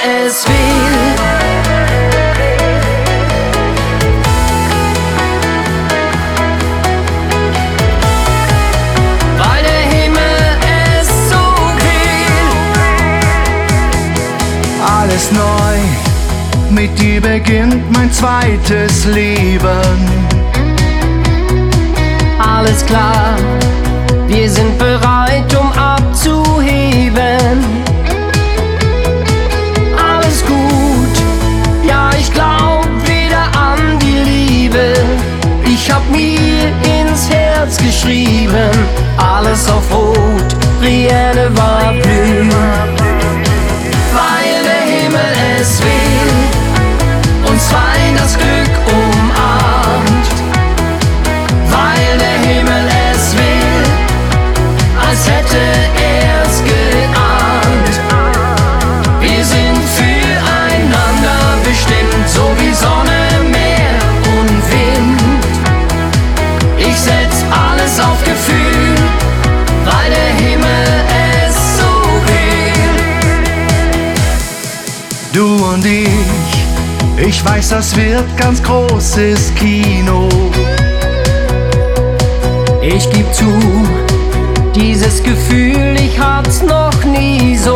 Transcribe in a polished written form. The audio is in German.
es will. Weil der Himmel es so will. Alles neu, mit dir beginnt mein zweites Leben. Alles klar, wir sind bereit, um abzuheben. Alles gut, ja, ich glaub wieder an die Liebe. Ich hab mir ins Herz geschrieben, alles auf Rot, Brienne war blüh. Weil der Himmel es will, uns zwei das Glück umarmt. Weil der Himmel es will, als hätte er's geahnt. Wir sind füreinander bestimmt, so wie Sonne, Meer und Wind. Ich setz alles auf Gefühl, weil der Himmel es so will. Du und ich weiß, das wird ganz großes Kino. Ich geb zu, dieses Gefühl, ich hat's noch nie so